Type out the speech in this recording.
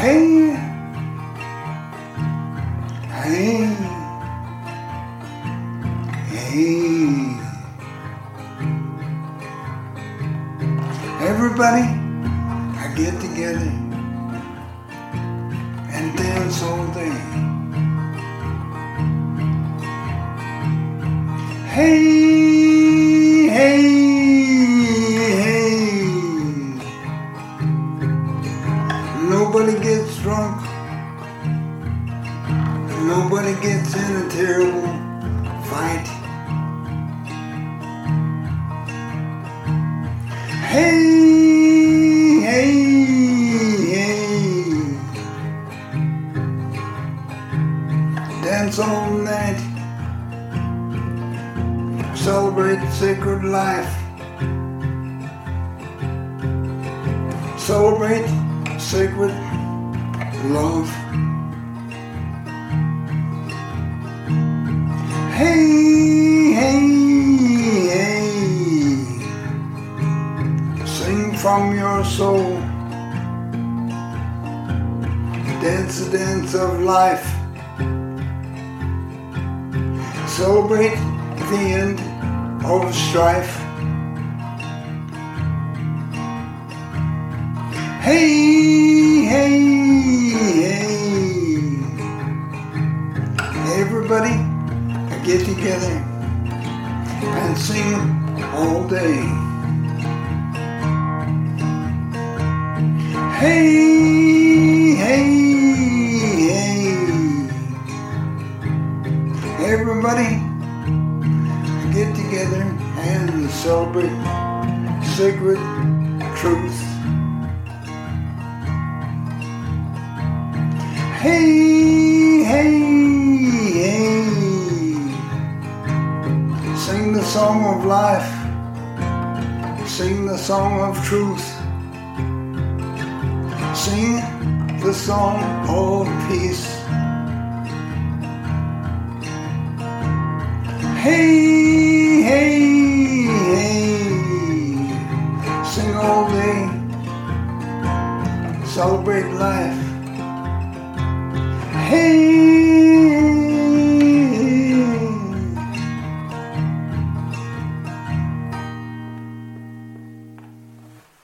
Hey, hey, hey. Everybody, I get together and dance all day. Hey, hey, hey. Nobody gets drunk. Nobody gets in a terrible fight. Hey, hey, hey. Dance all night. Celebrate sacred life. Celebrate sacred love. Hey, hey, hey. Sing from your soul. Dance the dance of life. Celebrate the end of strife. Hey, hey, hey. Everybody get together and sing all day. Hey, hey, hey. Everybody get together and celebrate sacred truth. Hey, hey, hey. Sing the song of life. Sing the song of truth. Sing the song of peace. Hey, hey, hey. Sing all day. Celebrate life. Hey.